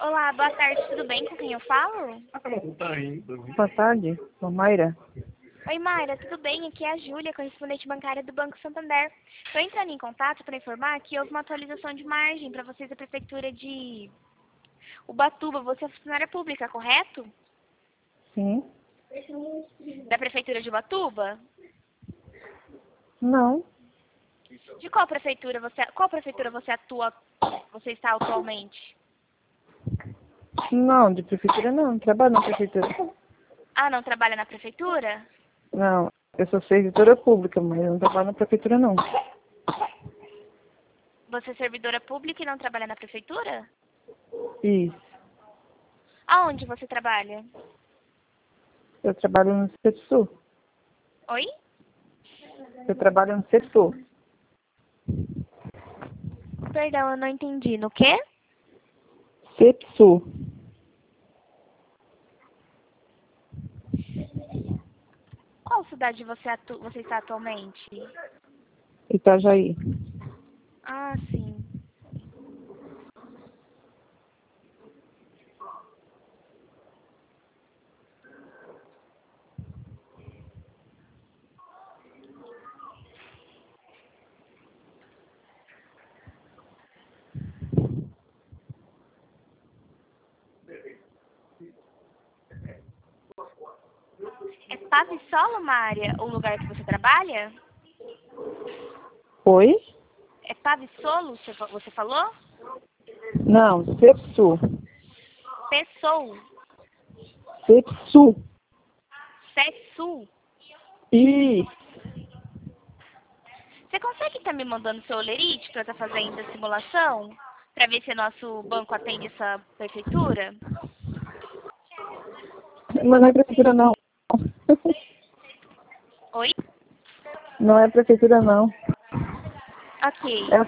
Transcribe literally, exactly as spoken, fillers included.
Olá, boa tarde, tudo bem? Com quem eu falo? Boa tarde, sou Mayra. Oi, Mayra, tudo bem? Aqui é a Júlia, correspondente bancária do Banco Santander. Estou entrando em contato para informar que houve uma atualização de margem para vocês da Prefeitura de Ubatuba. Você é funcionária pública, correto? Sim? Da Prefeitura de Ubatuba? Não. De qual prefeitura você, qual prefeitura você atua, você está atualmente? Não, de prefeitura não, não trabalho na prefeitura. Ah, não trabalha na prefeitura? Não, eu sou servidora pública, mas eu não trabalho na prefeitura não. Você é servidora pública e não trabalha na prefeitura? Isso. Aonde você trabalha? Eu trabalho no CEPSU. Oi? Eu trabalho no CEPSU. Perdão, eu não entendi. No quê? CEPSU. Qual cidade você, atu você está atualmente? Itajaí. Ah, sim. É Pavissolo, Mária, o lugar que você trabalha? Oi? É Pavissolo, você fa- você falou? Não, CEPSU. Pessoa. CEPSU. Sul. Isso. Você consegue estar me mandando seu olerite para estar fazendo a simulação? Para ver se nosso banco atende essa prefeitura? Mas não é prefeitura não. Oi? Não é prefeitura não. Ok. É